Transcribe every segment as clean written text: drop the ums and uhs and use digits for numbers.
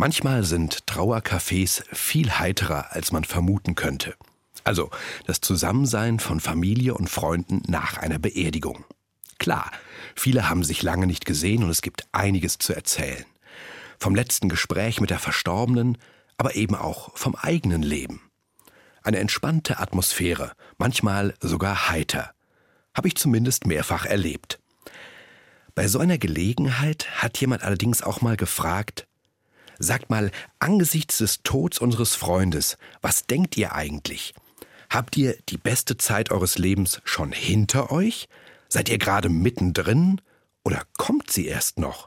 Manchmal sind Trauercafés viel heiterer, als man vermuten könnte. Also das Zusammensein von Familie und Freunden nach einer Beerdigung. Klar, viele haben sich lange nicht gesehen und es gibt einiges zu erzählen. Vom letzten Gespräch mit der Verstorbenen, aber eben auch vom eigenen Leben. Eine entspannte Atmosphäre, manchmal sogar heiter. Habe ich zumindest mehrfach erlebt. Bei so einer Gelegenheit hat jemand allerdings auch mal gefragt: Sagt mal, angesichts des Todes unseres Freundes, was denkt ihr eigentlich? Habt ihr die beste Zeit eures Lebens schon hinter euch? Seid ihr gerade mittendrin? Oder kommt sie erst noch?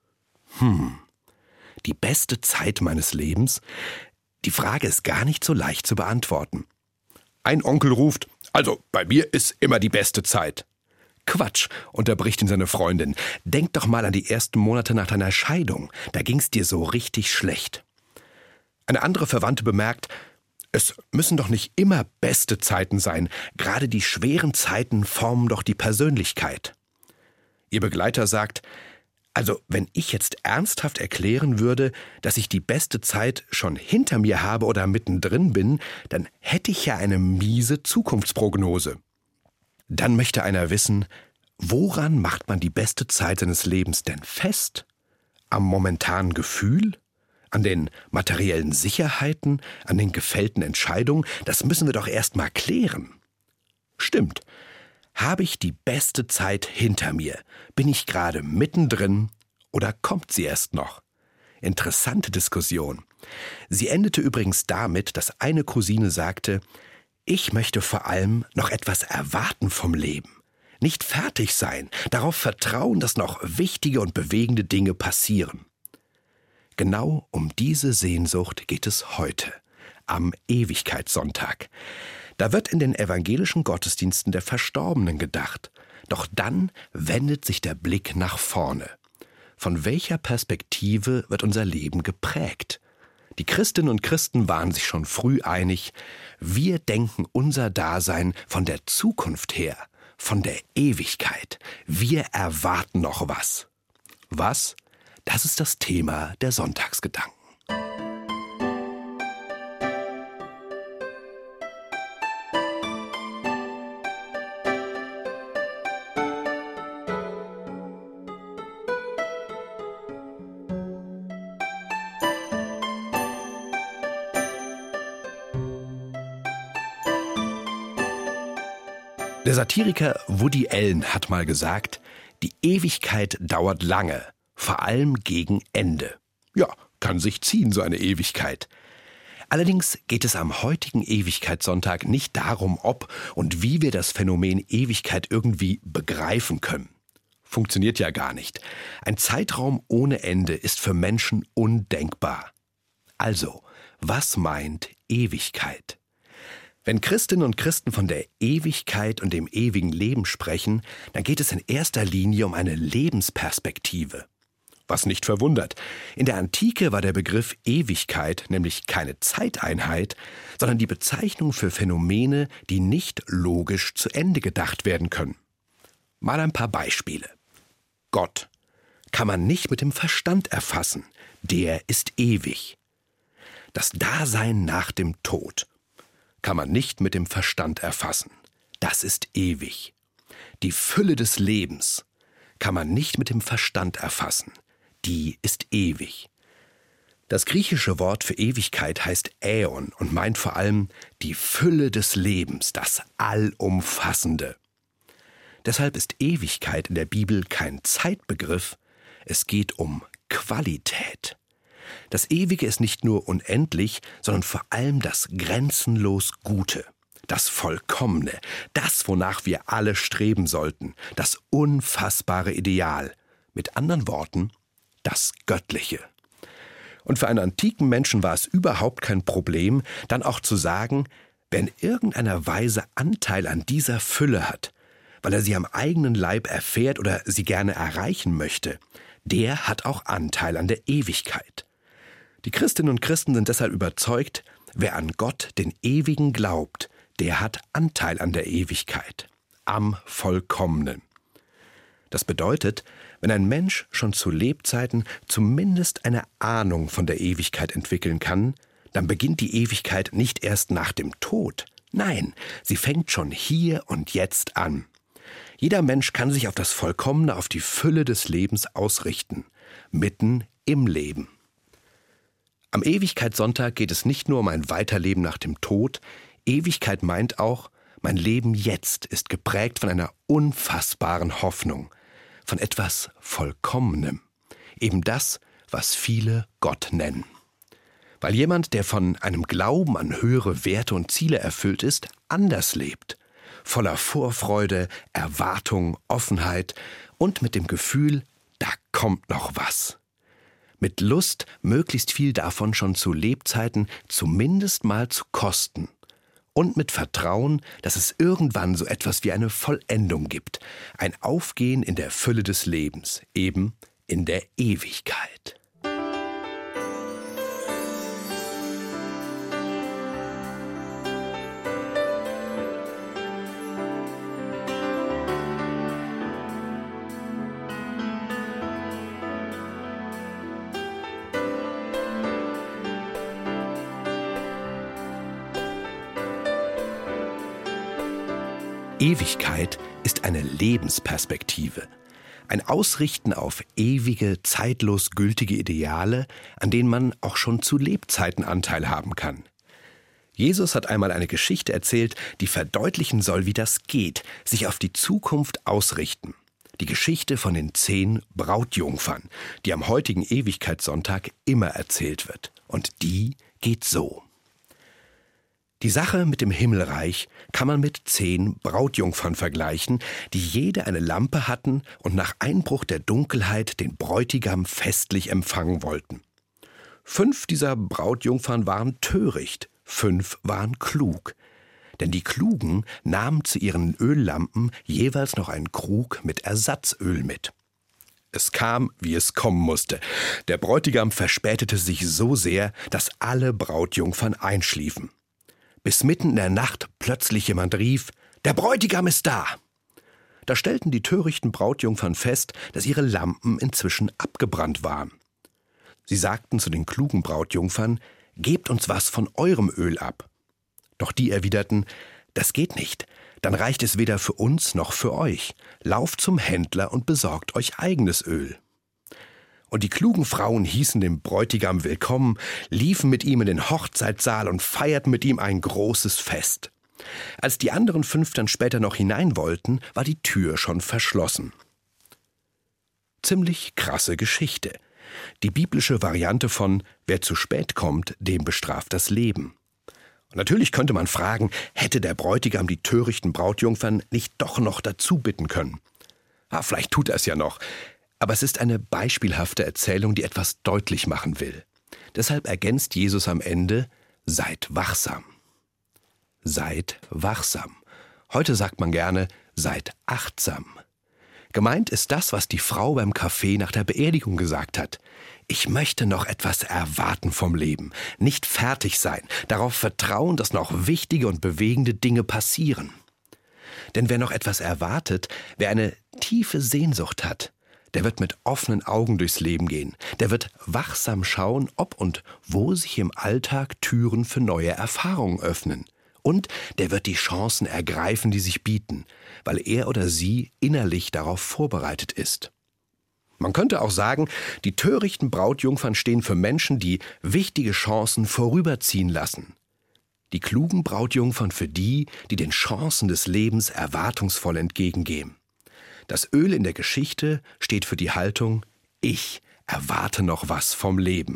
Die beste Zeit meines Lebens? Die Frage ist gar nicht so leicht zu beantworten. Ein Onkel ruft: Also, bei mir ist immer die beste Zeit. Quatsch, unterbricht ihn seine Freundin. Denk doch mal an die ersten Monate nach deiner Scheidung. Da ging's dir so richtig schlecht. Eine andere Verwandte bemerkt: Es müssen doch nicht immer beste Zeiten sein. Gerade die schweren Zeiten formen doch die Persönlichkeit. Ihr Begleiter sagt: Also, wenn ich jetzt ernsthaft erklären würde, dass ich die beste Zeit schon hinter mir habe oder mittendrin bin, dann hätte ich ja eine miese Zukunftsprognose. Dann möchte einer wissen: Woran macht man die beste Zeit seines Lebens denn fest? Am momentanen Gefühl? An den materiellen Sicherheiten? An den gefällten Entscheidungen? Das müssen wir doch erst mal klären. Stimmt. Habe ich die beste Zeit hinter mir? Bin ich gerade mittendrin oder kommt sie erst noch? Interessante Diskussion. Sie endete übrigens damit, dass eine Cousine sagte: Ich möchte vor allem noch etwas erwarten vom Leben. Nicht fertig sein, darauf vertrauen, dass noch wichtige und bewegende Dinge passieren. Genau um diese Sehnsucht geht es heute, am Ewigkeitssonntag. Da wird in den evangelischen Gottesdiensten der Verstorbenen gedacht. Doch dann wendet sich der Blick nach vorne. Von welcher Perspektive wird unser Leben geprägt? Die Christinnen und Christen waren sich schon früh einig: Wir denken unser Dasein von der Zukunft her, von der Ewigkeit. Wir erwarten noch was. Was? Das ist das Thema der Sonntagsgedanken. Der Satiriker Woody Allen hat mal gesagt: Die Ewigkeit dauert lange, vor allem gegen Ende. Ja, kann sich ziehen, so eine Ewigkeit. Allerdings geht es am heutigen Ewigkeitssonntag nicht darum, ob und wie wir das Phänomen Ewigkeit irgendwie begreifen können. Funktioniert ja gar nicht. Ein Zeitraum ohne Ende ist für Menschen undenkbar. Also, was meint Ewigkeit? Wenn Christinnen und Christen von der Ewigkeit und dem ewigen Leben sprechen, dann geht es in erster Linie um eine Lebensperspektive. Was nicht verwundert. In der Antike war der Begriff Ewigkeit nämlich keine Zeiteinheit, sondern die Bezeichnung für Phänomene, die nicht logisch zu Ende gedacht werden können. Mal ein paar Beispiele. Gott kann man nicht mit dem Verstand erfassen. Der ist ewig. Das Dasein nach dem Tod kann man nicht mit dem Verstand erfassen. Das ist ewig. Die Fülle des Lebens kann man nicht mit dem Verstand erfassen. Die ist ewig. Das griechische Wort für Ewigkeit heißt Äon und meint vor allem die Fülle des Lebens, das Allumfassende. Deshalb ist Ewigkeit in der Bibel kein Zeitbegriff, es geht um Qualität. Das Ewige ist nicht nur unendlich, sondern vor allem das grenzenlos Gute, das Vollkommene, das, wonach wir alle streben sollten, das unfassbare Ideal. Mit anderen Worten, das Göttliche. Und für einen antiken Menschen war es überhaupt kein Problem, dann auch zu sagen: Wer in irgendeiner Weise Anteil an dieser Fülle hat, weil er sie am eigenen Leib erfährt oder sie gerne erreichen möchte, der hat auch Anteil an der Ewigkeit. Die Christinnen und Christen sind deshalb überzeugt: Wer an Gott, den Ewigen, glaubt, der hat Anteil an der Ewigkeit, am Vollkommenen. Das bedeutet, Wenn ein Mensch schon zu Lebzeiten zumindest eine Ahnung von der Ewigkeit entwickeln kann, dann beginnt die Ewigkeit nicht erst nach dem Tod. Nein, sie fängt schon hier und jetzt an. Jeder Mensch kann sich auf das Vollkommene, auf die Fülle des Lebens ausrichten, mitten im Leben. Am Ewigkeitssonntag geht es nicht nur um ein Weiterleben nach dem Tod. Ewigkeit meint auch, mein Leben jetzt ist geprägt von einer unfassbaren Hoffnung, von etwas Vollkommenem, eben das, was viele Gott nennen. Weil jemand, der von einem Glauben an höhere Werte und Ziele erfüllt ist, anders lebt, voller Vorfreude, Erwartung, Offenheit und mit dem Gefühl, da kommt noch was. Mit Lust, möglichst viel davon schon zu Lebzeiten zumindest mal zu kosten. Und mit Vertrauen, dass es irgendwann so etwas wie eine Vollendung gibt, ein Aufgehen in der Fülle des Lebens, eben in der Ewigkeit. Ewigkeit ist eine Lebensperspektive, ein Ausrichten auf ewige, zeitlos gültige Ideale, an denen man auch schon zu Lebzeiten Anteil haben kann. Jesus hat einmal eine Geschichte erzählt, die verdeutlichen soll, wie das geht, sich auf die Zukunft ausrichten. Die Geschichte von den 10 Brautjungfern, die am heutigen Ewigkeitssonntag immer erzählt wird. Und die geht so. Die Sache mit dem Himmelreich kann man mit 10 Brautjungfern vergleichen, die jede eine Lampe hatten und nach Einbruch der Dunkelheit den Bräutigam festlich empfangen wollten. 5 dieser Brautjungfern waren töricht, 5 waren klug. Denn die Klugen nahmen zu ihren Öllampen jeweils noch einen Krug mit Ersatzöl mit. Es kam, wie es kommen musste. Der Bräutigam verspätete sich so sehr, dass alle Brautjungfern einschliefen. Bis mitten in der Nacht plötzlich jemand rief, »Der Bräutigam ist da!« Da stellten die törichten Brautjungfern fest, dass ihre Lampen inzwischen abgebrannt waren. Sie sagten zu den klugen Brautjungfern, »Gebt uns was von eurem Öl ab.« Doch die erwiderten, »Das geht nicht, dann reicht es weder für uns noch für euch. Lauft zum Händler und besorgt euch eigenes Öl.« Und die klugen Frauen hießen den Bräutigam willkommen, liefen mit ihm in den Hochzeitssaal und feierten mit ihm ein großes Fest. Als die anderen 5 dann später noch hinein wollten, war die Tür schon verschlossen. Ziemlich krasse Geschichte. Die biblische Variante von »Wer zu spät kommt, dem bestraft das Leben«. Und natürlich könnte man fragen, hätte der Bräutigam die törichten Brautjungfern nicht doch noch dazu bitten können? Vielleicht tut er es ja noch. Aber es ist eine beispielhafte Erzählung, die etwas deutlich machen will. Deshalb ergänzt Jesus am Ende, seid wachsam. Seid wachsam. Heute sagt man gerne, seid achtsam. Gemeint ist das, was die Frau beim Kaffee nach der Beerdigung gesagt hat. Ich möchte noch etwas erwarten vom Leben, nicht fertig sein, darauf vertrauen, dass noch wichtige und bewegende Dinge passieren. Denn wer noch etwas erwartet, wer eine tiefe Sehnsucht hat, der wird mit offenen Augen durchs Leben gehen. Der wird wachsam schauen, ob und wo sich im Alltag Türen für neue Erfahrungen öffnen. Und der wird die Chancen ergreifen, die sich bieten, weil er oder sie innerlich darauf vorbereitet ist. Man könnte auch sagen, die törichten Brautjungfern stehen für Menschen, die wichtige Chancen vorüberziehen lassen. Die klugen Brautjungfern für die, die den Chancen des Lebens erwartungsvoll entgegengehen. Das Öl in der Geschichte steht für die Haltung, ich erwarte noch was vom Leben.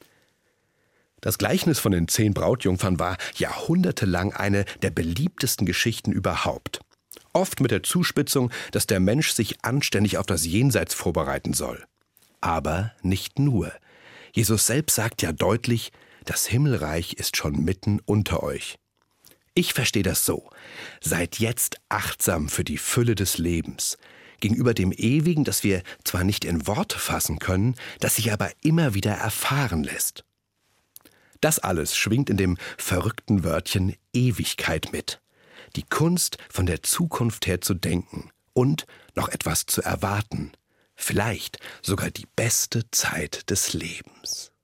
Das Gleichnis von den 10 Brautjungfern war jahrhundertelang eine der beliebtesten Geschichten überhaupt. Oft mit der Zuspitzung, dass der Mensch sich anständig auf das Jenseits vorbereiten soll. Aber nicht nur. Jesus selbst sagt ja deutlich, das Himmelreich ist schon mitten unter euch. Ich verstehe das so. Seid jetzt achtsam für die Fülle des Lebens, gegenüber dem Ewigen, das wir zwar nicht in Worte fassen können, das sich aber immer wieder erfahren lässt. Das alles schwingt in dem verrückten Wörtchen Ewigkeit mit. Die Kunst, von der Zukunft her zu denken und noch etwas zu erwarten, Vielleicht sogar die beste Zeit des Lebens.